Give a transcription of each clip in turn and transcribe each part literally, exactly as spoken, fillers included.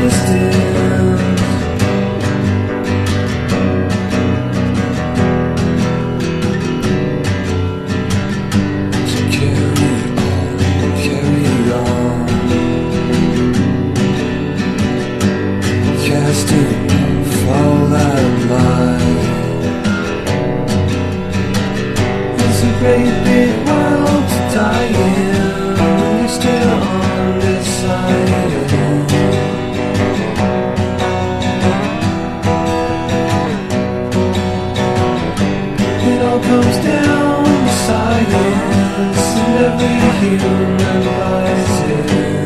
distance. So carry on, carry on, casting off all that light. It's a great big world to die in, and you're still undecided. It all comes down to science, and every human buys it.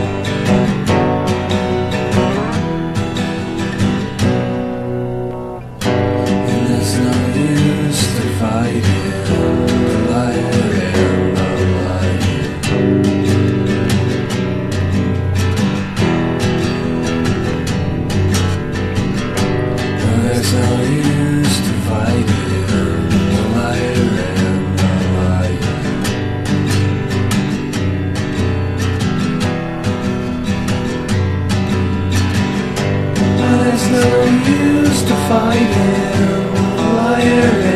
And there's no use to fighting the light and the light. And there's no use to fighting the light and the light. And there's no use to fighting the light.